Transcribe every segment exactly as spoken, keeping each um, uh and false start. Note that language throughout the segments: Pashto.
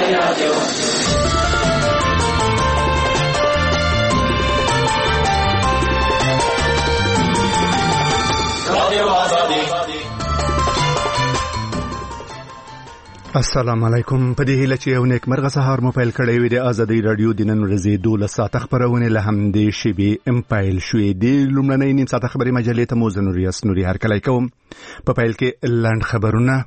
رادیو رادیو آزادی. السلام علیکم. په دې هیله چې یو نیک مرغه سهار مو پیل کړی وي د آزادۍ رادیو د نن ورځې دولس ساعته خبرونه له همدې شیبې ام پیل شوې. د لومړنۍ نیم ساعته خبري مجلې ته مو زه نوریاس نوري هرکلی کوم. په پیل کې لنډ خبرونه.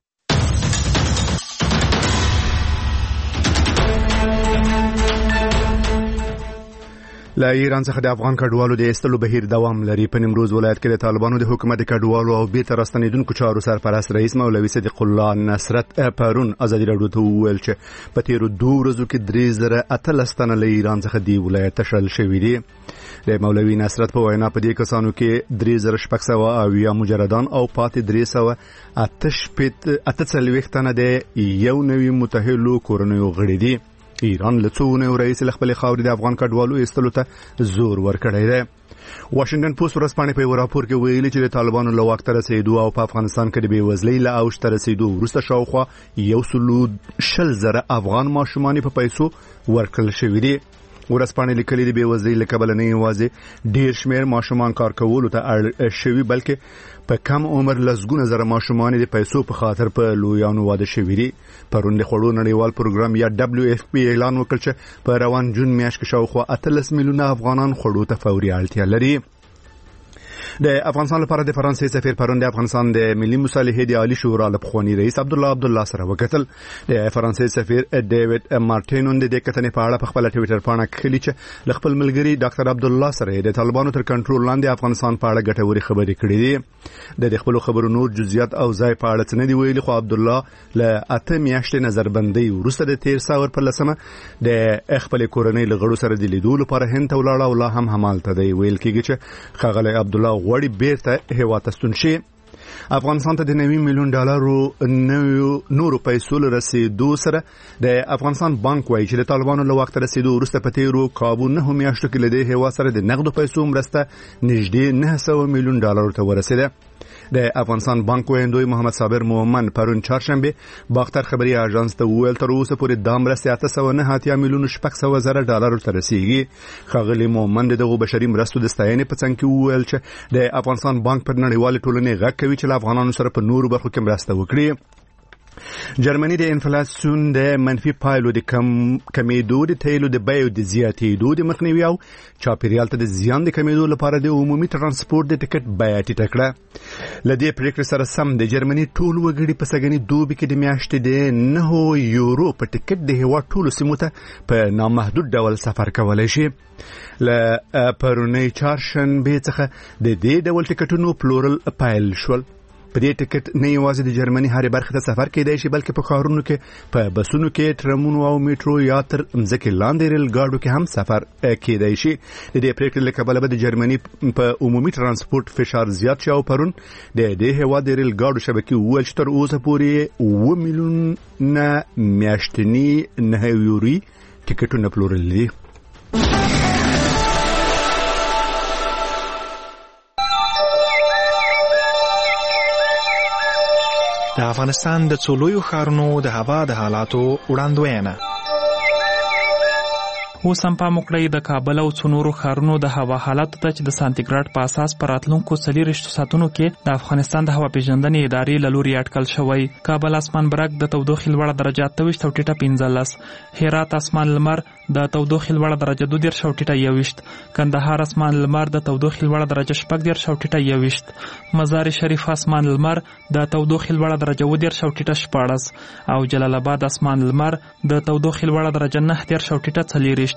لا ایران څخه د افغان کډوالو د ایستلو بهیر دوام لري. په نیمروز ولایت کې د طالبانو د حکومت کډوالو او بیرته راستنیدونکو چارو سرپرست رئیس مولوي صدیق الله نصرت پرون ازادي راډیو ته وویل چې په تیرو دوه ورځو کې درې زره اتلس تنه له ایران څخه دی ولایت تشل شوي دي. د مولوي نصرت په وینا په دې کسانو کې درې زره شپږ سوه او یا مجردان او پاتې درې سوه اته شپېته اته څلوېښت تنه د یو نوي متحلو کورنیو غړي دي. ایران له څو نو رئیس خپل خاوري د افغان کډوالو ایستلو ته زور ورکړی دی. واشنگټن پوسټ ورځپاڼې په یو راپور کې ویلي چې د طالبانو له واک ته رسېدو او په افغانستان کې د بېوزلۍ له اوج ته رسېدو وروسته شاوخوا یو سلو شل زره افغان ماشومان په پیسو ورکړل شوي دي. ورځپاڼې لیکلي د بېوزلۍ له کبله نه یوازې ډېر شمېر ماشومان کار کولو ته اړ شوي بلکې په کم عمر لسګونه زره ماشومان د پیسو په خاطر په لویانو واده شوي دي. پرون د خوړو نړیوال پروګرام یا دبليو اف پی اعلان وکړ چې په روان جون میاشت کې شاوخوا اتلس میلیونه افغانان خوړو ته فوري اړتیا لري. د افغانستان لپاره د فرانسې سفیر پرون د افغانستان د ملي مصالحې د عالی شورا له پخواني رئیس عبدالله عبدالله سره وکتل. د فرانسې سفیر ډیوډ مارټینون د دې کتنې په اړه په خپل ټویټر باندې کړي چې ل خپل ملګری ډاکټر عبدالله سره د طالبانو تر کنټرول لاندې افغانستان په اړه ګټورې خبرې کړې دي. د خپل خبرو نور جزئیات او ځای په اړه څه نه دی ویلي، خو عبدالله له اته میاشتې نظربندۍ وروسته د تیر ساور په لسمه د خپل کورنۍ له غړو سره د لیدو لپاره هند ته ولاړ او لا هم همالته دی. ویل کېږي چې ښاغلی عبدالله غواړي بیرته هیواد ته ستون شي. افغانستان ته د نوي میلیون ډالرو نورو پیسو له رسېدو سره د افغانستان بانک وایي چې د طالبانو له وخت رسېدو وروسته په تیرو کابو نهو میاشتو کې له دې هیواد سره د نقدو پیسو مرسته نږدې نه سوه میلیون ډالرو ته ورسېده. د افغانستان بانک ویندوی محمد صابر مومن پرون چهارشنبه باختر خبري اژانس ته ویل تر اوسه پورې د مرستې اته سوه نه اتیا میلیون شپږ سوه زره ډالر ته رسیدي. ښاغلي مومن دغه بشري مرستو د ستاینې په څنګ کې ویل چې د افغانستان بانک پر نړیوال ټولنې غږ کوي چې افغانانو سره په نورو برخو کې مرسته وکړي. جرمني د انفلاسیون د منفي پایلو د کم کمیدو د تیلو د بیو د زیاتېدو د مخنیوي او چاپیریال ته د زیان د کمیدو لپاره د عمومي ترانسپورت د ټکټ بیه ټیټه کړه. له دې پریکړې سره سم د جرمني ټول وګړي په سږني دوبي کې د میاشتې د نهو یورو په ټکټ د هیواد ټولو سیمو ته په نامحدود ډول سفر کولی شي. له پرونۍ چهارشنبې څخه د دې ډول ټکټونو پلورل پیل شول. په دې ټکټ نه یوازې د جرمني هرې برخې ته سفر کېدای شي بلکې په ښارونو کې په بسونو کې، ټرمونو او میټرو یا تر مځکې لاندې ریل ګاډو کې هم سفر کېدای شي. د دې پریکړې له کبله به د جرمني په عمومي ترانسپورت فشار زیات شي او پرون د دې هېواد د ریل ګاډو شبکې وویل چې تر اوسه پورې اوه میلیونه میاشتني نهه یوري ټکټونه پلورلي دي. د افغانستان د څو لویو ښارونو د هوا د حالاتو وړاندوینه. اوس هم پام وکړئ د کابل او څو نورو ښارونو د هوا حالاتو ته چې د سانتیګراډ په اساس په راتلونکو څلېرویشتو ساعتونو کې د افغانستان د هوا پیژندنې ادارې له لوري اټکل شوی. کابل اسمان برګ د تودوخې لوړه درجه اته ویشت او ټیټه پنځلس، هرات اسمان لمر د تودوخې لوړه درجه دوه دېرش او ټیټه یوویشت، کندهار اسمان لمر د تودوخې لوړه درجه شپږ دېرش او ټیټه یوویشت، مزار شریف اسمان لمر د تودوخې لوړه درجه اووه دېرش او ټیټه شپاړس او جلال آباد اسمان لمر د تودوخې لوړه درجه نهه دېرش او ټیټه څلېرویشت.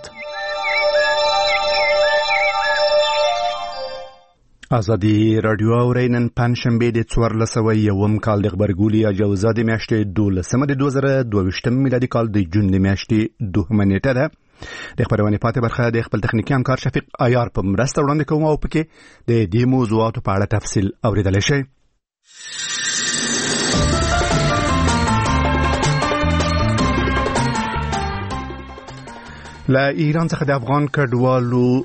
آزادی رادیو اورئ. نن پنجشنبه د څوارلس سوه یوم کال د غبرګولي اجازه د میاشتې دولسمه د دوه زره دوه ویشتم میلادي کال د جون د میاشتې دوهمه نیټه ده. د خبرونې پاتې برخه د خپل تخنیکي همکار شفیق عیار په مرسته وړاندې کوم او پکې د دې موضوعاتو په اړه تفصیل اوریدلی شئ. له ایران څخه د افغان کډوالو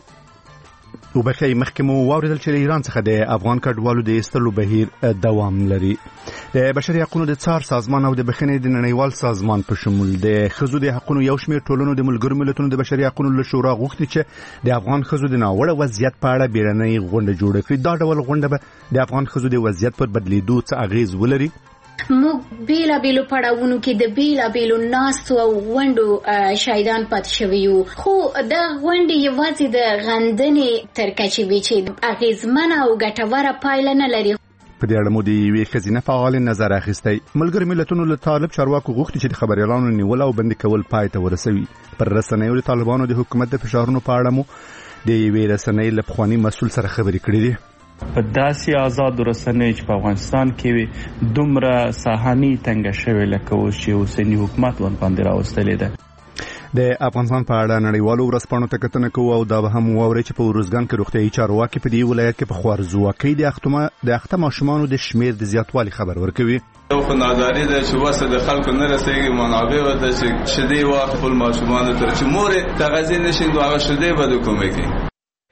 وبخې مخکې مو واوریدل چې ایران څخه د افغان کډوالو د ایستلو بهیر دوام لري. د بشري حقوقو د څار سازمان او د بخښنې د نړیوال سازمان په شمول د ښځو د حقوقو یو شمېر ټولنو د ملګرو ملتونو د بشري حقوقو له شورا غوښتي چې د افغان ښځو د ناوړه وضعیت په اړه بیړنۍ غونډه جوړه کړي. دا ډول غونډه به د افغان ښځو د وضعیت پر بدلیدو څه اغیز ولري؟ موږ بیلا بیلو پړاوونو کې د بیلا بیلو ناستو او غونډو شاهدان پاتې شوي یو، خو دا غونډې یوازې د غندنې تر کچې وي چې اغیزمنه او ګټوره پایله نه لري. په دې اړه مو د یوې ښځینه فعال نظر اخیستی. ملګرو ملتونو له طالب چارواکو غوښتي چې د خبریالانو نیول او بندي کول پای ته ورسوي. پر رسنیو د طالبانو د حکومت د فشارونو په اړه مو د یوې رسنۍ له پخواني مسؤل سره خبرې کړې دي. په داسې آزاد رسنیو چې په افغانستان کې دومره ساحاني تنګه شوې لکه اوس چې اوسني حکومت باندې راوستلې ده. د افغانستان په اړه نړیوالو ورځپاڼو ته کتنه کوو او دا به هم واورئ چې په ارزګان کې روغتیايي چارواکي په دې ولایت کې په خوارځواکۍ د اختما د اخته ماشومانو د شمیر د زیاتوالي خبر ورکوي. یو خناداري ده چې واسه د خلکو نه رسېږي منابع وته چې شیدې واخلو ماشومانو تر چې مور تغذیه نشي نو هغه شیدې به د کومه کې.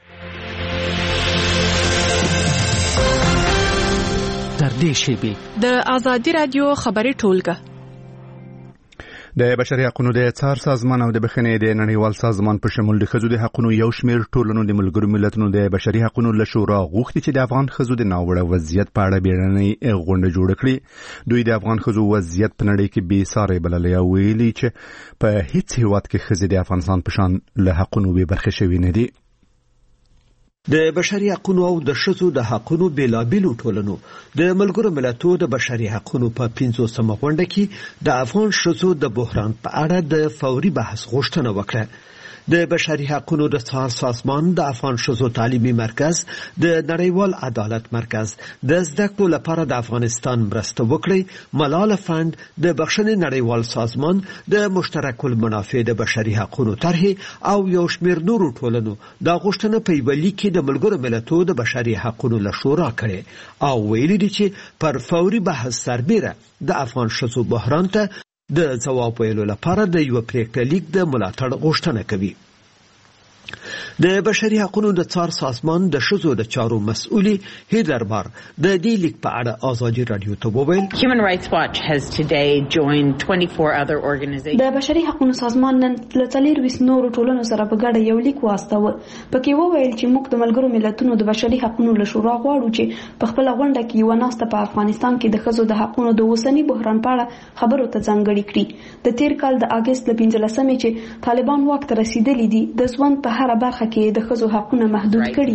تر دې شیبې د ازادي رادیو خبري ټولګه د بشري حقوقو د څار سازمان او د بخښنې د نړیوال سازمان په شمول د ښځو د حقوقو یو شمېر ټولنو د ملګرو ملتونو د بشري حقوقو له شورا غوښتي چې د افغان ښځو د ناوړه وضعیت په اړه بیړنۍ غونډه جوړه کړي. دوی د افغان ښځو وضعیت په نړۍ کې بې ساري بللی او ویلي چې په هیڅ هیواد کې ښځې د افغانستان په شان له حقوقو بې برخې شوي نه دي. د بشري حقوقو او د ښځو د حقوقو بیلابیلو ټولنو د ملګرو ملتونو د بشري حقوقو په پنځوسمه غونډه کې د افغان ښځو د بحران په اړه د فوري بحث غوښتنه وکړه. د بشري حقوقو د څار سازمان د افغان ښځو تعلیمي مرکز د نړیوال عدالت مرکز د زده کړو لپاره د افغانستان مرسته وکړي. ملاله فند د بخښنې نړیوال سازمان د مشترک المنافع د بشري حقوقو طرحې او یو شمېر نورو ټولنو د غوښتنه په یوه لیک کې د ملګرو ملتونو د بشري حقوقو له شورا کړي او ویلي دي چې پر فوري بحث سربیره د افغان ښځو بحران ته د ځواب ویلو لپاره د یو پریکړه لیک د ملاتړ غوښتنه کوي. د بشري حقوقو د څار سازمان د ښځو د چارو مسؤلي هیدر بار د دې لیک په اړه ازادي رادیو ته وویل. Human Rights Watch has today joined twenty-four other organizations. د بشري حقوقو سازمان نن له څلور نورو ټولنو سره په ګډه یو لیک واستاوه. پکې وویل چې موږ د ملګرو ملتونو د بشري حقوقو له شورا غواړو چې په خپل غونډه کې یو ناسته په افغانستان کې د ښځو د حقوقو د اوسنی بحران په اړه خبرو ته ځانګړې کړي. د تیر کال د اگست له پنځلسمې چې طالبان واک ته رسیدلي دي د ژوند په هر برخه کې د ښځو حقوقونه محدود کړي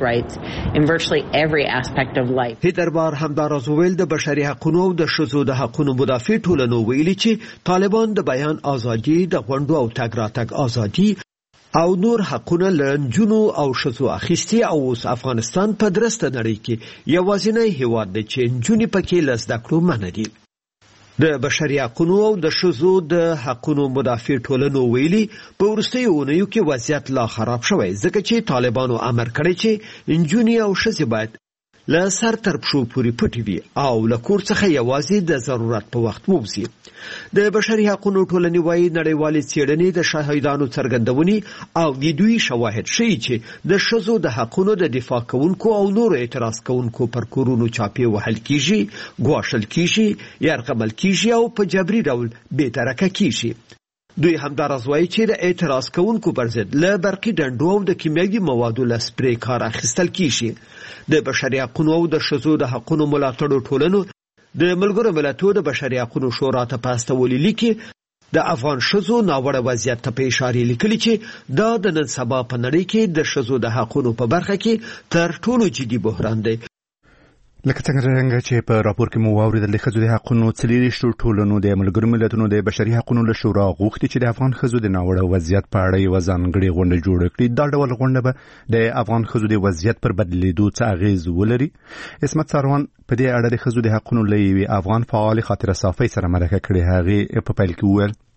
دي. هیدر بار همداراز ویل د بشري حقوقو او د ښځو د حقوقو مدافع ټولنو ویلي چې طالبان د بیان ازادي د غونډو او تګ راتګ ازادي او نور حقونه له نجونو او ښځو اخیستي او اوس افغانستان په درسته نړۍ کې یوازینی هیواد دی چې نجونې پکې له زده کړو منع دي. د بشري حقوقو او د ښځو د حقوقو مدافع ټولنو ویلي په وروستیو اونیو کې وضعیت لا خراب شوی ځکه چې طالبانو امر کړی چې نجونې او ښځې باید له سر تر پښو پورې پټې وي او له کور څخه یوازې د ضرورت په وخت ووځي. د بشري حقوقو ټولنې وایي نړیوالې څېړنې د شاهدانو څرګندونې او د دوی شواهد ښیي چې د ښځو د حقوقو د دفاع کوونکو او نورو اعتراض کوونکو پر کورونو چاپې وهل کیږي، ګواښل کیږي، یرغمل کیږي او په جبري ډول بېدرکه کیږي. دوی همداراز وایي چې د اعتراض کوونکو پر ضد له برقي ډنډو او د کیمیاوي موادو له سپری کار اخیستل کیږي. د بشري حقوقو او د ښځو د حقوقو ملاتړو ټولنو د ملګرو ملتونو د بشري حقوقو شورا ته په استولي لیک د افغان ښځو ناوړه وضعیت ته په اشاره لیکلي چې دا د نن سبا په نړۍ کې د ښځو د حقوقو په برخه کې تر ټولو جدي بحران دی. لکه څنګه چې په راپور کې مو واوریدل د ښځو د حقوقو څلوېښتو ټولنو د ملګرو ملتونو د بشري حقوقو له شورا غوښتي چې د افغان ښځو د ناوړه وضعیت په اړه یوه ځانګړې غونډه جوړه کړي. دا ډول غونډه به د افغان ښځو د وضعیت پر بدلیدو څه اغیز ولري. عصمت سروان په دې اړه د ښځو د حقوقو له یوې افغان فعال خاطره صافۍ سره مرکه کړې. هغې په پیل کې وویل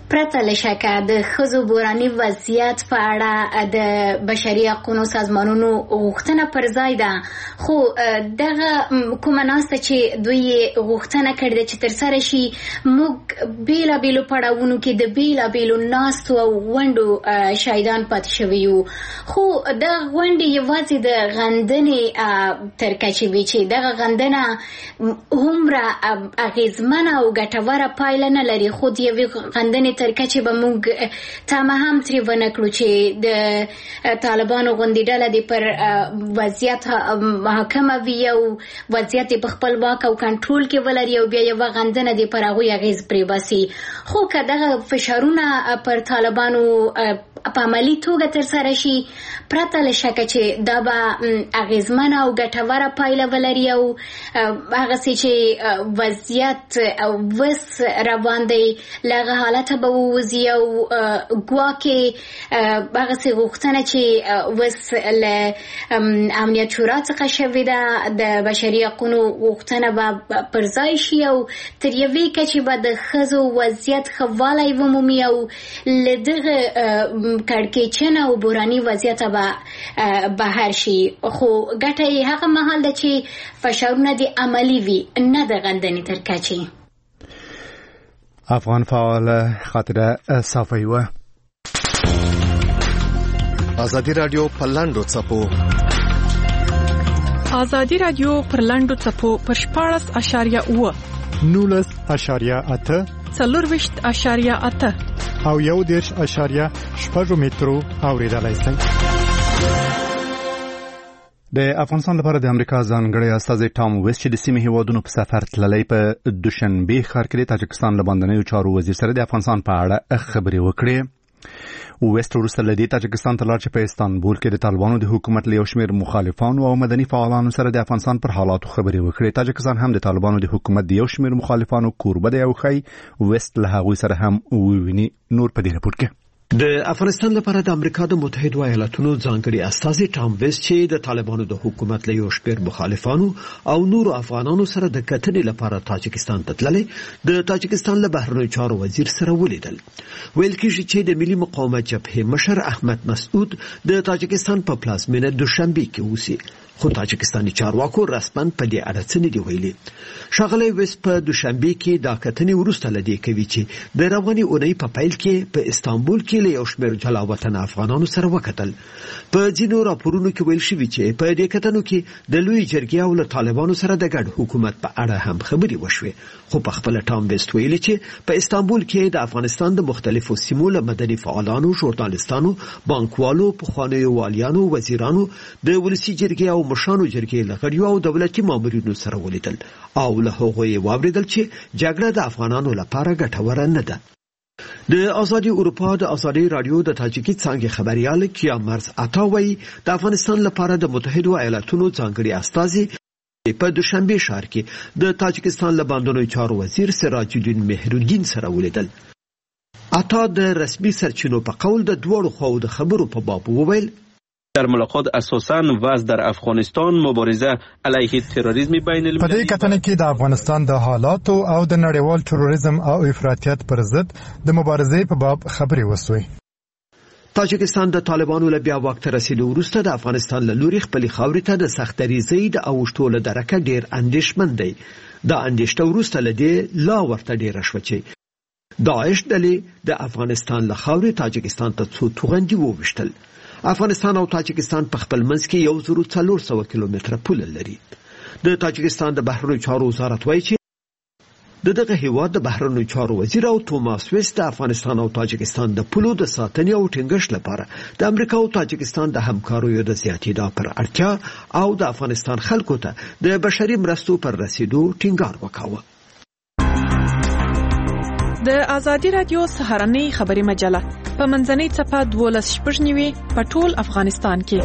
پرته له شکه د ښځو بوراني وضعیت په اړه د بشري حقوقو سازمانونو غوښتنه پر ځای ده، خو دغه کومه ناسته چې دوی غوښتنه کړې چې ترسره شي موږ بیلابیلو پړاوونو کې د بیلابیلو ناستو او غونډو شاهدان پاتې شوي یو، خو دغه غونډې یوازې د غندنې تر کچې وي چې دغه غندنه هومره اغېزمنه او ګټوره پایله نه لري، خو د یوې غندنې تر کچې به موږ تمه هم ترې ونه کړو چې د طالبانو غوندې ډله دې پر وضعیت حاکمه وي او وضعیت په خپل واک او کنټرول کې ولري او بیا یوه غندنه دې پر هغوی اغېز پرې باسي. خو که دغه فشارونه پر طالبانو په عملي توګه ترسره شي پرته له شکه چې دا به اغېزمنه او ګټوره پایله ولري او هغسې چې وضعیت وس روان دی له هغه حالته به ووځي او ګواکې هغسې غوښتنه چې وس له امنیت شورا څخه شوې ده د بشري حقونو غوښتنه به پر ځای شي او تر یوې کچې به د ښځو وضعیت ښه والی ومومي او له دغه کړکېچن او بوراني وضعیت به بهر شي، خو ګټه یې هغه مهال ده چې فشارونه دې عملي وي نه د غندنې تر کچې. افغان فعال خاطره صافی و. ازادي رادیو پر لاندو څپو ازادي رادیو پر لاندو څپو پر شپاړس اشاریه اوه نولس اشاریه اته څلورویشت اشاریه اته او یو دېرش اشاریه شپږ مترو اورېدلای شئ. د افغانستان لپاره د امریکا ځانګړی استازی ټام ویس چې د سیمې هیوادونو په سفر تللی په دوشنبه ښار کې د تاجکستان له بندنیو چارو وزیر سره د افغانستان په اړه خبرې وکړې. ویست وروسته له دې تاجکستان ته لاړ چې په استانبول کې د طالبانو د حکومت له یو شمېر مخالفانو او مدني فعالانو سره د افغانستان پر حالاتو خبرې وکړې. تاجکستان هم د طالبانو د حکومت د یو شمېر مخالفانو کوربه دی او ښایي ویست له هغوی سره هم وویني. نور په دې رپورټ کې د افغانستان لپاره د امریکا د متحده ایالاتونو ځانګړي استازي ټام ویس چې د طالبانو د حکومت له یو شمېر مخالفانو او نورو افغانانو سره د کتنې لپاره تاجکستان ته تللی د تاجکستان له بهرنیو چارو وزیر سره ولیدل. ویل کېږي چې د ملي مقاومت جبهې مشر احمد مسعود د تاجکستان په پلازمینه دوشنبه کې اوسي، خو تاجکستاني چارواکو رسماً په دې اړه څه نه دي ویلي. ښاغلی ویس په دوشنبه کې دا کتنې وروسته له دې کوي چې د روانې اونۍ په پیل کې په استانبول کې له یو شمېر جلا وطنه افغانانو سره وکتل. په ځینو راپورونو کې ویل شوي چې په دې کتنو کې د لوی جرګې او له طالبانو سره د ګډ حکومت په اړه هم خبرې وشوې، خو په خپله ټام ویس ویلي چې په استانبول کې د افغانستان د مختلفو سیمو له مدني فعالانو، ژورنالستانو، بانکوالو، پخوانیو والیانو، وزیرانو، د ولسي جرګې او مشرانو جرګې له غړیو او دولتي مامورینو سره ولیدل او له هغوی واوریدل چې جګړه د افغانانو لپاره ګټوره نه ده. د ازادي اروپا د ازادي رادیو د تاجیکي څانګې خبريال کیامرز عطاوي د افغانستان لپاره د متحده ایالاتونو ځانګړي استازي په دوشنبه ښار کې د تاجکستان له بندونو چارو وزیر سراج الدین مهرالدین سره ولیدل. عطا د رسمي سرچینو په قول د دوړو خو د خبرو په باب وویل در ملاقات اساساً وضع در افغانستان مبارزه علیه تروریسم بین المللی. په دې کتنه کې د افغانستان د حالاتو او د نړیوال تروریسم او افراطیت پر ضد د مبارزې په باب خبرې وسوي. تاجکستان د طالبانو له بیا واک ته رسیدو وروسته د افغانستان له لوري خپلې خاورې ته د سختدریزۍ د اوښتو له درکه ډېر اندېښمن دی. دا اندېښته وروسته له دې لا ورته ډېره شوه چې داعش ډلې د افغانستان له خاورې تاجکستان ته څو توغندي وویشتل. افغانستان او تاجکستان په خپل منځ کې یو زرو څلور سوه کیلومتره پوله لري. د تاجکستان د بهرنیو چارو وزارت وایي چې د دغه هیواد د بهرنیو چارو وزیر او توماس ویس د افغانستان او تاجکستان د پولو د ساتنې او ټینګښت لپاره د امریکا او تاجکستان د همکاریو د زیاتېدا پر اړتیا او د افغانستان خلکو ته د بشري مرستو پر رسیدو ټینګار وکاوه. د ازادي رادیو سهارنۍ خبري مجله په منځنۍ څپه دولس شپږ نیوي په ټول افغانستان کې.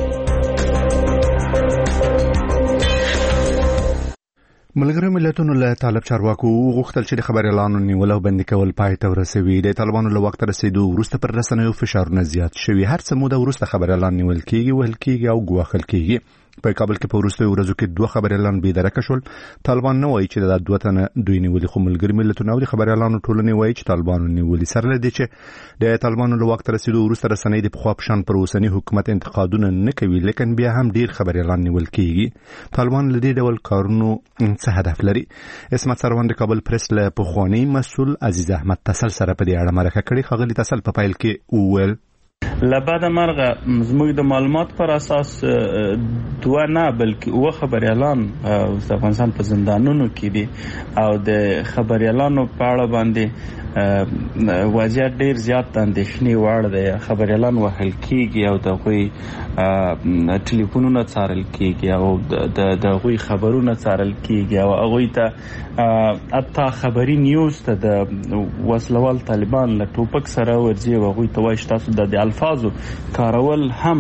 ملګرو ملتونو له طالب چارواکو غوښتل چې د خبريالانو نیول او بندي کول پای ته ورسوي. د طالبانو له وخت رسیدو وروسته پر رسنیو فشارونه زیات شوي. هر څه موده وروسته خبريالان نیول کیږي، وهل کیږي او ګواښل کیږي. په کابل کې په وروستیو ورځو کې دوه خبريالان بېدرکه شول. طالبان نه وایي چې د دوه تنه دوی نیولي، خو ملګري ملتونه او د خبريالانو ټولنې وایي چې طالبانو نیولي. سره له دې چې د طالبانو له واک ته رسېدو وروسته رسنۍ د پخوا په شان پر اوسني حکومت انتقادونه نه کوي، لیکن بیا هم ډېر خبريالان نیول کېږي. طالبان له دې ډول کارونو څه هدف لري؟ اسمت سروان د کابل پریس له پخواني مسؤل عزیز احمد تسل سره په دې اړه مرکه کړې. ښاغلي تسل په پیل کې وویل لبعد مرغه زموږ د معلومات پر اساس دوه نه بلکې اوه خبريالان د افغانستان په زندانونو کې دي او د خبريالانو په اړه باندې وضعیت ډیر زیات اندېښنې وړ دی. خبريالان وهل کېږي او د هغوی ټلیفونونه څارل کېږي او د هغوی خبرونه څارل کېږي او هغوی ته حتی خبري نیوز ته د وسلوال طالبان له ټوپک سره ورځي او هغوی ته وایي تاسو د الفاظو کارول هم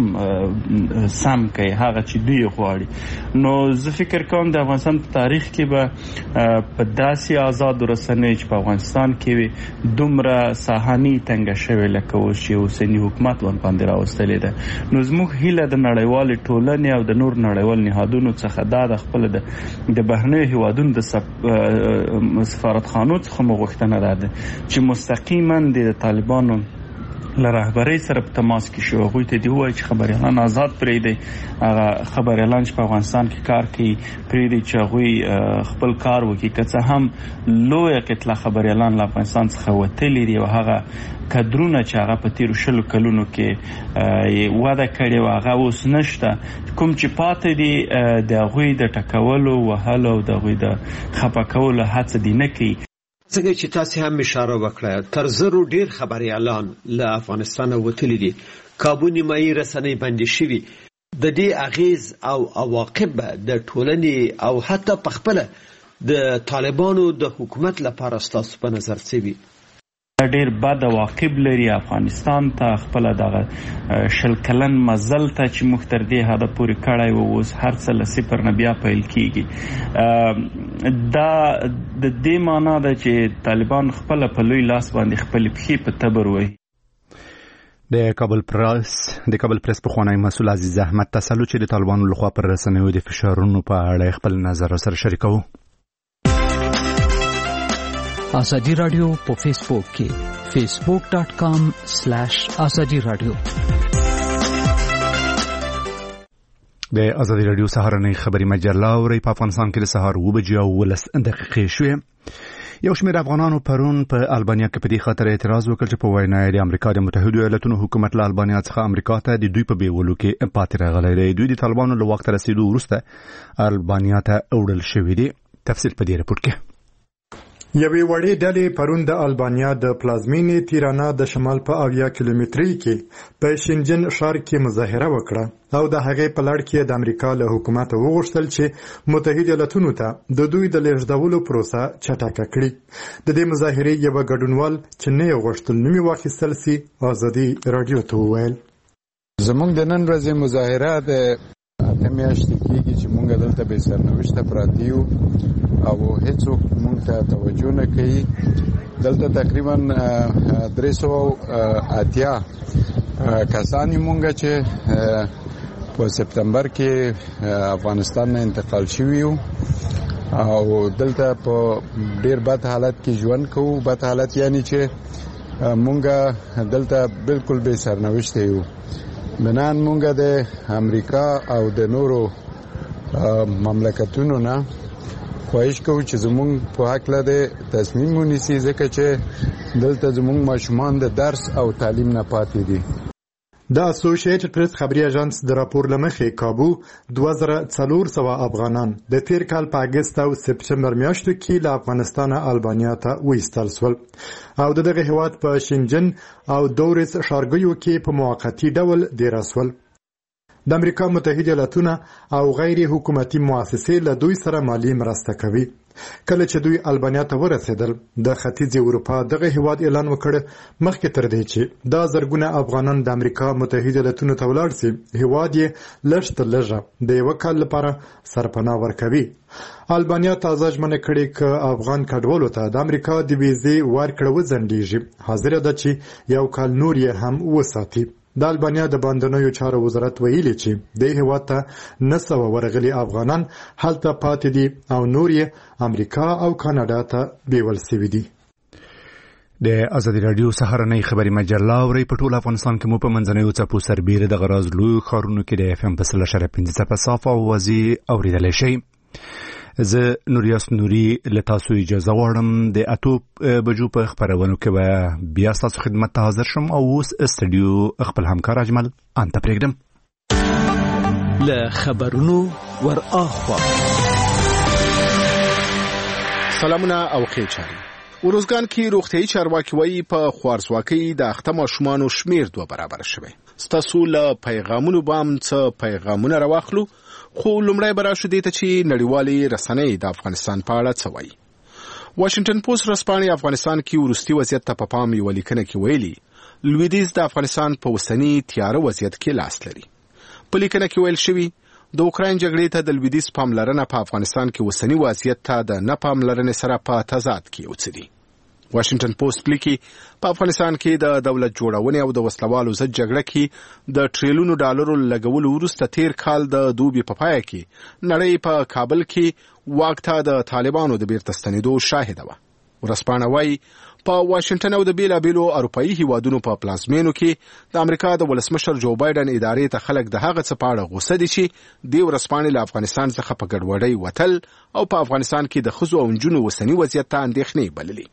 سم کوي هغه چې دوی غواړي. نو زه فکر کوم د افغانستان په تاریخ کې به په داسې آزاد رسنیو چې په افغانستان کې وي دومره ساحاني تنګه شوې لکه اوس چې اوسني حکومت ورباندې راوستلې ده. نو زموږ هیله د نړیوالې ټولنې او د نور نړیوال نهادونو څخه دا د خپل د بهرنیو هیوادونو د سفارتخانو څخه مو غوښتنه ده چې مستقیما د طالبانو له رهبرۍ سره په تماس کې شو. هغوی ته دې ووایي چې خبريالان آزاد پرېږدئ، هغه خبريالان چې په افغانستان کې کار کوي پرېږدئ چې هغوی خپل کار وکړي. که څه هم لویه قطله خبريالان له افغانستان څخه وتلي دي او هغه کدرونه چې هغه په تیرو شلو کلونو کې وده کړې وه هغه اوس نشته. کوم چې پاتې دي د هغوی د ټکولو وهلو او د هغوی د خفه کولو هڅه دې نه کوي. څنګه چې تاسو هم اشاره وکړه تر زرو ډیر خبريالان له افغانستان وتلي دي، کابو نیمایي رسنۍ بندي شوي. د دې اغیز او عواقب د ټولنې او حتی په خپل د طالبانو د حکومت لپاره ستاسو په نظر څه وي؟ ډیر بد عواقب لري. افغانستان ته خپل دغه شل کلن مزل ته چې موږ تر دې حده پورې کړی و اوس هر څه له صفر نه بیا پیل کېږي. دا د دې معنا ده چې طالبان خپل په لوی لاس باندې خپل پښې په تبر وهي. د کابل پریس د کابل پریس پخوانی مسؤل عزیز احمد تسل چې د طالبانو لخوا پر رسنیو د فشارونو په اړه خپل نظر سره شریکوي. آزادی رادیو په فیسبوک کې فیسبوک ډاٹ کام سلیش آزادی رادیو. د آزادی رادیو سهارنۍ خبري مجله اوري. په افغانستان کې د سهار اوه بجې او ولس دقیقې شوې. یو شمېر افغانانو پرون په البانیا کې په دې خاطر اعتراض وکړ چې په وینا د امریکا د متحده ایالاتونو حکومت له البانیا څخه امریکا ته د دوی په بیولو کې پاتې راغلی دی. دوی د طالبانو له واک ته رسېدو وروسته البانیا ته وړل شوي دي. تفصیل په دې رپورټ کې. یوې وړې ډلې پرون د البانیا د پلازمینې تیرانا د شمال په اویا کیلومترۍ کې په شینجن ښار کې مظاهره وکړه او د هغې په لړ کې د امریکا له حکومت وغوښتل چې متحده ایالاتونو ته د دوی د لېږدولو پروسه چټکه کړي. د دې مظاهرې یوه ګډونوال چې نه یې غوښتل نوم یې واخیستل سي ازادي راډیو ته وویل زموږ د نن ورځې مظاهره د اته میاشتې کېږي چې موږ دلته بې سرنوشته پراته یو او هیڅوک موږ ته توجه نه کوي. دلته تقریبا درې سوه اتیا کسان یې موږ چې په سپتمبر کې افغانستان نه انتقال شوي یو او دلته په ډېر بد حالت کې ژوند کوو. بد حالت یعنی چې موږ دلته بالکل بې سرنوشته یو. بنان مونږ د امریکا او د نورو مملکتونو نه خواهش کوو چې زمونږ په هکله د تصمیم ونیسي ځکه چې دلته زمونږ ماشومان د درس او تعلیم نه پاتې دي. د اسوسییټډ پریس خبري اژانس د راپور لمخې کابو دوه زره څلور سوه افغانان د تیر کال په اګست او سپتمبر میاشتو کې له افغانستانه البانیا ته وایستل شول او د دغه هیواد په شینجن او دورس ښارګیو کې په موقتي ډول دېره شول. د امریکا متحده ایالاتونه او غیر حکومتي مؤسسې له دوی سره مالي مرسته کوي. کله چې دوی البانیا ته ورسېدل د ختیځې اروپا دغه هیواد اعلان وکړ مخکې تر دې چې دا زرګونه افغانان د امریکا متحده ایالاتونو ته ولاړ سي هیواد یې لږ تر لږه د یوه کال لپاره سرپناه ورکوي. البانیا تازه ژمنه کړې که افغان کډوالو ته د امریکا د ویزې ورکړه وځنډیږي حاضره ده چې یو کال نور یې هم وساتي. د البانیا د باندنیو چارو وزارت ویلي چې د هیواد ته نسو ورغلي افغانان هلته پاتې دي او نور یې امریکا او کاناډا ته بیول سوي دي. د ازادي رادیو سهارنۍ خبري مجله اوري په ټول افغانستان کې مو په منځنیو څپو سربېره د غراز لوی ښارونو کې د اف ام په سل اشاریه پنځه څپه صاف او وزي اوریدلی شي. زه نوریاس نوري له تاسو اجازه غواړم د اتو بجو په خبرونو کې به بیا تاسو خدمت ته حاضر شم او اوس استډیو خپل همکار اجمل انت پرېږدم له خبرونو ور اخوا. سلامونه او خیر چاري. ورزګان کې روغتيایي چارواکي وایي په خوارزواکۍ د اخته ماشومانو شمیر دوه برابر شوی. ستاسو له پیغامونو بام څه پیغامونه راواخلو، خو لومړی به راشو دې ته چې نړیوالې رسنۍ د افغانستان په اړه څه وایي. واشنگټن پوسټ ورځپاڼې افغانستان کې وروستي وضعیت ته په پام یوه لیکنه کې ویلي لویدیځ د افغانستان په اوسني تیاره وضعیت کې لاس لري. په لیکنه کې ویل شوي د اوکراین جګړې ته د لویدیځ پاملرنه په افغانستان کې اوسني وضعیت ته د نه پاملرنې سره په تضاد کې یو څه دي. واشنگټن پوسټ لیکي په افغانستان کې د دولت جوړونې او د وسلوالو ضد جګړه کې د ټریلیونو ډالرو لګولو وروسته تیر کال د دوبي په پای کې نړۍ په کابل کې واک ته د طالبانو د بیرته ستنېدو شاهده وه. ورځپاڼه وایي په واشنگټن او د بیلابیلو اروپایي هیوادونو په پلازمینو کې د امریکا د ولسمشر جو بایدن ادارې ته خلک د هغه څه په اړه غوسه دي چې د ورځپاڼې له افغانستان څخه په ګډوډۍ وتل او په افغانستان کې د ښځو او نجونو اوسني وضعیت ته اندېښنې بللي.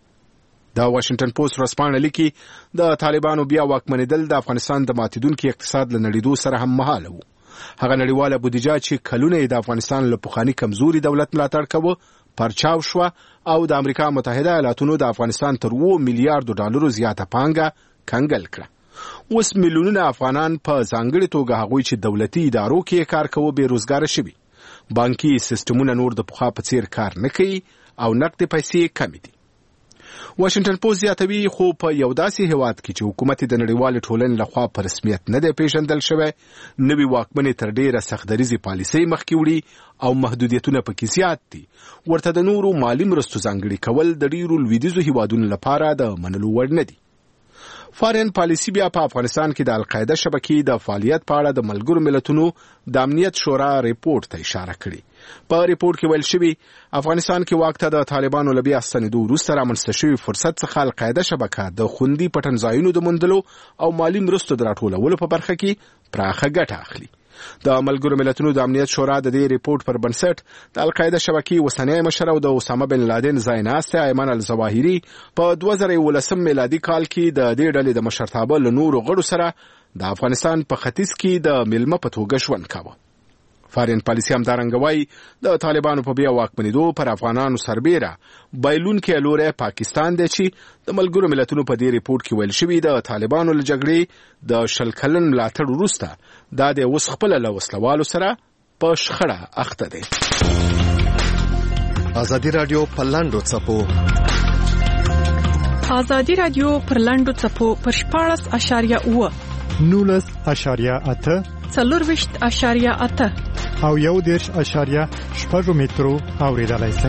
د واشنگټن پوسټ ورځپاڼه لیکي د طالبانو بیا واکمنېدل د افغانستان د ماتیدونکي اقتصاد له نړیدو سره هم مهاله وو. هغه نړیواله بودیجه چې کلونه د افغانستان له پخواني کمزوري دولت ملاتړ کوه پرچاو شوه او د امریکا متحده ایالاتونو د افغانستان تر اوه میلیارډو ډالرو زیاته پانګه کنګل کړه. اوس میلیونونه افغانان په ځانګړې توګه هغوی چې دولتي ادارو کې کار کوي بیروزګاره شوي. بانکي سیستمونه نور د پخوا په څیر کار نه کوي او نقد پیسې کمې دي. واشنگټن پوسټ زیاتوي خو په یو داسې هیواد کې چې حکومت د نړیوالې ټولنې لخوا په رسمیت نه دی پیژندل شوی، نوي واکمنې تر ډیره سختدریزې پالیسۍ مخکې وړي او محدودیتونه پکې زیات دي. ورته د نورو مالي مرستو ځانګړي کول د ډیرو لویدیځو هیوادونو لپاره د منلو وړ نه دي. فارن پالیسی بیا په افغانستان کې د القاعده شبکې د فعالیت په اړه د ملګرو ملتونو د امنیت شورا ریپورت ته اشاره کړې. په ریپورت کې ویل شوي افغانستان کې واک ته د طالبانو له بیا ستنېدو وروسته رامنځته شوي فرصت څخه القاعده شبکه د خوندي پټنځایونو د موندلو او مالي مرستو د راټولولو په برخه کې پراخه ګټه اخلي. د ملګرو ملتونو د امنیت شورا د دې ریپورت پر بنسټ د القاعده شبکې اوسنی مشر او د اسامه بن لادن ځای ناسته ایمن الظواهري په دوه زره یولسم میلادي کال کې د دې ډلې د مشرتابه له نورو غړو سره د افغانستان په ختیځ کې د میلمه په توګه ژوند کاوه. فارن پالیسی همدارنګه وایي د طالبانو په بیا واکمنېدو پر افغانانو سربیره بایلونکی لوری پاکستان دی چې د ملګرو ملتونو په دې ریپورت کې ویل شوي د طالبانو له جګړې د شل کلن ملاتړ وروسته دا د اوس خپله له وسلوالو سره په شخړه اخته دی. ازادي راډیو په لاندو څپو ازادي راډیو پر لاندو څپو پر شپاړس اشاریه اوه نولس اشاریه اته څلورویشت اشاریه اته او یو دېرش اشاریه شپږ مترو اوریدلای شئ.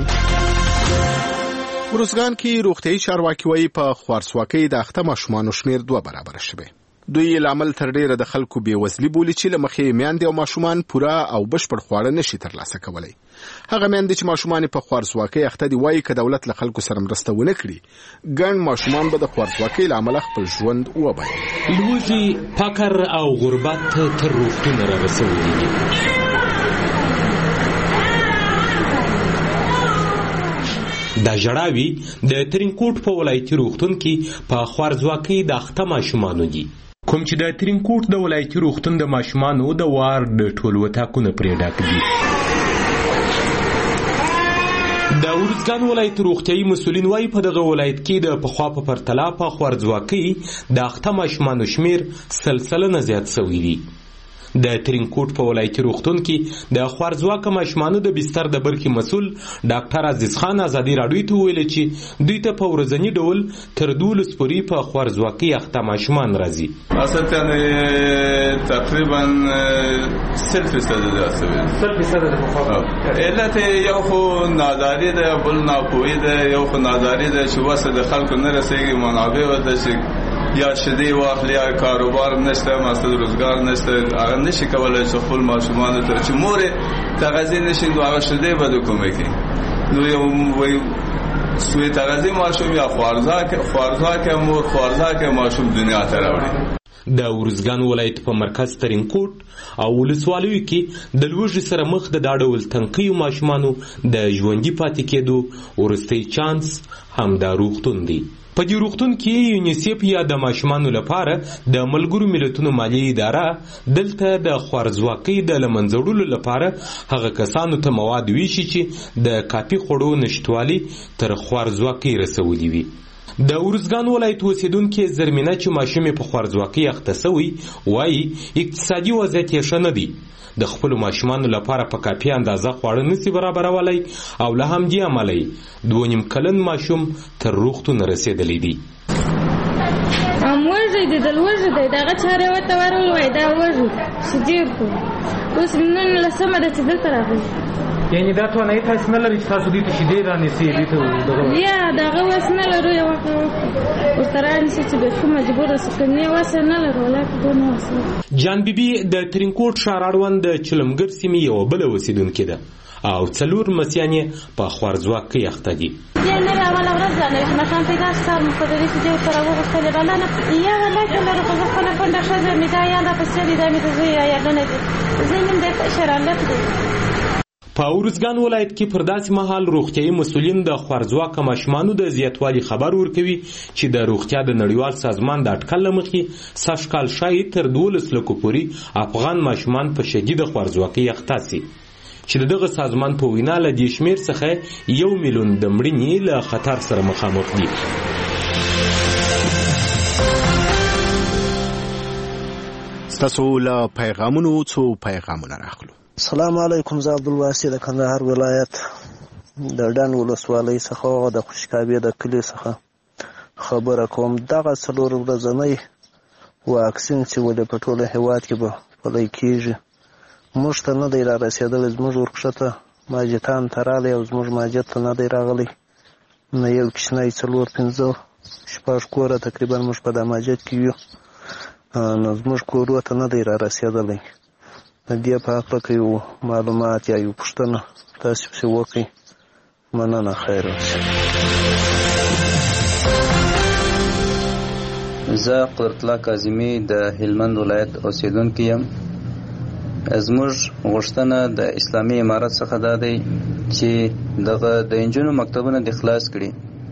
ورزګان کې روغتيایي چارواکي وایي په خوارزواکۍ د اخته ماشومانو شمیر دوه برابر شوی. دوی لامل تر ډیره د خلکو بیوزلي بولي چې لمخې میندې او ماشومان پوره او بشپړ خواړه نشي ترلاسه کولی. هغه میندې چې ماشومان په خوارزواکۍ اخته دي وایي که دولت له خلکو سره مرسته ونه کړي ګڼ ماشومان به د خوارزواکۍ له امله خپل ژوند وبایي. لوږې، فقر او غربت تر روغتون را رسولي دي. دا ژړاوي د ترینکوټ په ولایتي روغتون کې په خوارزواکۍ د اخته ماشومانو دي، کوم چې د ترینکوټ د ولایتي روغتون د ماشومانو د وارډ ټول وطاقونه پرې ډک دي. د ورزګان ولایت روغتیایي مسؤلین وایي په دغه ولایت کې د پخوا په پرتله په خوارزواکۍ د اخته ماشومانو شمیر سلسله زیات شوی دی. د ترینکوټ په ولایتي روغتون کې د خوارزواکه ماشومانو د بستر د برخې مسؤل ډاکټر عزیز خان ازادي راډیو ته ویل چې دوی ته په ورځني ډول تر دولس پورې په خوارزواکۍ اخته ماشومان راځي. اصلا تقریبا سل فیصد ده سل فیصد ده په خوا علت یو خو ناداری ده، بل ناپوهی ده، یو خو ناداری ده چې واسه د خلکو نه رسیږي منابع وته چې یا شدې واخلي یا کاروبار نشته مقصد روزګار نشته هغه نشي کولای چې خپل ماشومان ته چې مور تغذیه نشي نو هغه شدې به کومه کوي نو یو وای سوی تغذیه ماشوم یا خوارزاک خوارزاک مور خوارزاک ماشوم دنیا ته راوړي. د ارزګان ولایت په مرکز ترینکوټ او ولسوالیو کې د لوږې سره مخ د دا ډول تنقیو ماشومانو د ژوندي پاتې کېدو وروستی چانس همدا روغتون دی. په دې روغتون کې یونیسیف یا د ماشومانو لپاره د ملګرو ملتونو مالي اداره دلته د خوارځواکۍ د له منځه وړلو لپاره هغه کسانو ته مواد ویشي چې د کافي خوړو نشتوالي تر خوارځواکۍ رسولي وي. د ارزګان ولایت اوسیدونکي زرمینه چې ماشومې په خوارځواکۍ اخته سوی وایي اقتصادي وضعیت یې ښه نه دی. د خپلو ماشومانو لپاره په کافي اندازه خواړه نشي برابرولی او له همدې امله دوه نیم کلن ماشوم تر روغتون رسېدلی دی. ام وږی دی دل وږی دی دغه چارې ورته ورول وای دا وږی شدید دی اوس نن لسمه ده چې دلته راغلی. یعنی دا توانایي تاسو نه لرئ چې تاسو دې ته شیدې رانیسئ دې ته دغه یا دغه وس نه لرو یو وخت ورته رانیسئ چې بیخي مجبوره سو که نه وس نه لرو ولاکې دونه وس. جان بیبي د ترینکوټ ښار اړوند د چلمګر سیمې یوه بله اوسیدونکې ده او څلور لمسیان یې په خوارځواکۍ اخته دي. یعنې اوله ورځ ده نو چې ماشوم پیدا شو سهار مو په دې چې دې ورسره وغوښتلې بلنه یا ولاکې لرو خو زه خپله کونډه ښځه مې دا یاد راپسې دي دا مې د زوی یادونه دي زه یم دی کشر هلک دی. په ارزګان ولایت کې پر داسې مهال روغتیايي مسؤلین د خوارځواکه ماشومانو د زیاتوالي خبر ورکوي چې د روغتیا د نړیوال سازمان د اټکل له مخې سږ کال شاید تر دولس لکو پورې افغان ماشومان په شدیده خوارځواکۍ اخته سي چې د دغه سازمان په وینا له دې شمېر څخه یو میلیون د مړینې له خطر سره مخامخ دي. ستاسو له پیغامونو څو پیغامونه راخلو. السلام علیکم، زه عبدالواسي د کندهار ولایت د ډنډ ولسوالۍ څخه د خوشکابې د کلي څخه خبره کوم. دغه څلور ورځنی واکسین چې ولې په ټوله هېواد کې به پلی کېږي موږ ته نه دی را رسېدلی. زموږ ورکښته ماجتان ته راغلی او زموږ ماجت ته نه دی راغلی. نه یو کوچنی څلور پنځه شپږ کوره تقریبا موږ په دا ماجت کې یو نو زموږ کورو ته نه دی را رسېدلی. د دې په هکله که یو معلومات یا یو پوښتنه تاسې پسې وکړئ مننه. خیر اوسئ. زه قدرت الله کاظمي د هلمند ولایت اوسیدونکی یم. زموږ غوښتنه د اسلامي امارت څخه دا دی چې دغه د انجونو مکتبونه د خلاص کړي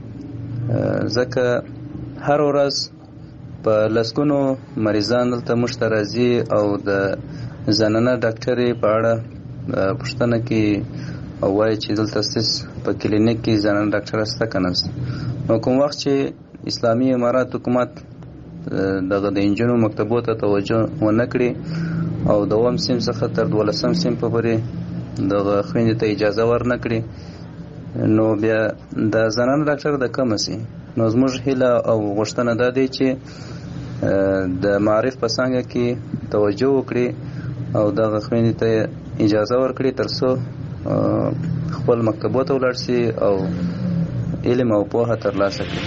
ځکه هر ورځ په لسګونو مریضان دلته موږ ته راځي او د زنانه ډاکټرې په اړه پوښتنه کوي او وایي چې دلته ستاسو په کلینیک کې زنانه ډاکټره شته که نه شته. نو کوم وخت چې اسلامي امارات حکومت دغه د انجونو مکتبو ته توجه ونه کړي او د اووم صنف څخه تر دولسم صنف پورې دغه خویندې ته اجازه ورنه کړي نو بیا د زنانه ډاکټر د کمه سي. نو زموږ هیله او غوښتنه دا دی چې د معارف په څانګه کې توجه وکړي او دغه خویندې ته اجازه ورکړي تر څو خپل مکتبو ته ولاړ شي او علم او پوهه ترلاسه کړي.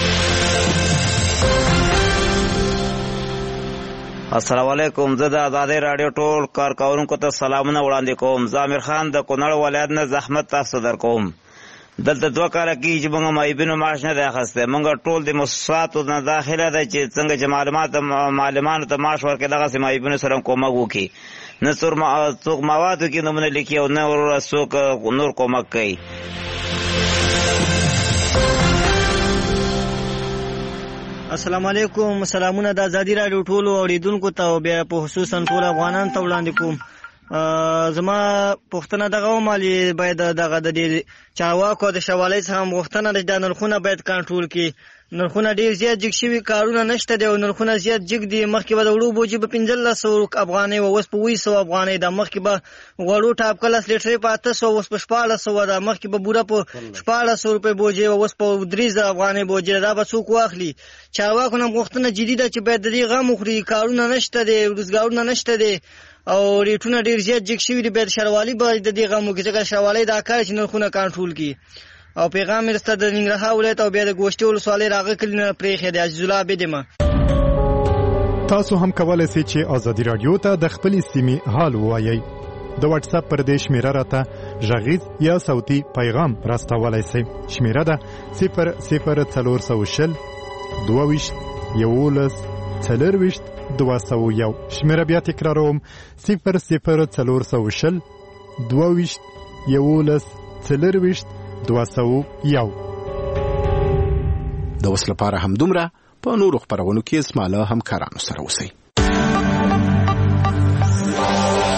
السلام علیکم، زه د آزادۍ راډیو ټول کارکوونکو ته سلامونه وړاندې کوم. زه امیر خان د کونړ ولایت نه زحمت تاسو در کوم. دلته دوه کاله کېږي چې موږ معیبینو معاش نه دی اخیستی. موږ ټول د مؤسساتو نه داخله ده چې څنګه چې معلومات معلمانو ته معاش ورکړي دغسې معیبینو سره هم کومک وکړي. نه څوک موادو کې نومونه لیکي او نه څوک نور کومک کوي. السلام علیکم، سلامونه د آزادي راډیو ټولو اورېدونکو ته او بیا په خصوصا ټول افغانانو ته وړاندې کوم. زما پوښتنه دغه ومالي باید دغه د دې چارواکو د شوالۍ څخه هم غوښتنه ده چې دا نرخونه باید کنټرول کړي. نرخونه ډېر زیات جګ شوي، کارونه نشته دی او نرخونه زیات جګ دي. مخکې به د وړو بوجي به پنځلس سوه افغانۍ وه، اوس په اووه سوه افغانۍ ده. مخکې به غوړو ټاپکه لس لیټرۍ په اته سوه، اوس په شپاړس سوه ده. مخکې به بوره په شپاړس سوه روپۍ بوجۍ وه، اوس په درې زره افغانۍ بوجۍ ده. دا به څوک واخلي؟ چارواکو نه غوښتنه جدي ده چې باید د دې غم وخوري. کارونه نشته دی، روزګارونه نشته دی او ریټونه ډېر زیات جګ شوي دي. باید ښاروالي باید د دې غم وکړي ځکه ښاروالۍ دا کار چې نرخونه کنټرول کړي. او پیغام یې رسته د ننګرهار ولایت او بیا د ګوشتې ولسوالۍ راغه کلي نه پرېښی دی. عزیز الله عابد یم. تاسو هم کولای شئ چې آزادي رادیو ته د خپلې سیمې حال ووایئ. د واتس اپ پر دې شمیره راته غږیز یا صوتي پیغام راستولای شئ. شمیره ده صفر صفر څلور سوه شل دوه ویشت یولس څلور ویشت دوه سوه یو. شمیره بیا تکراروم صفر صفر څلور سوه شل دوه ویشت یولس څلور ویشت دوه سوه یو. د اوس لپاره هم دومره. په نورو خپرونو کې اسماله همکارانو سره اوسئ.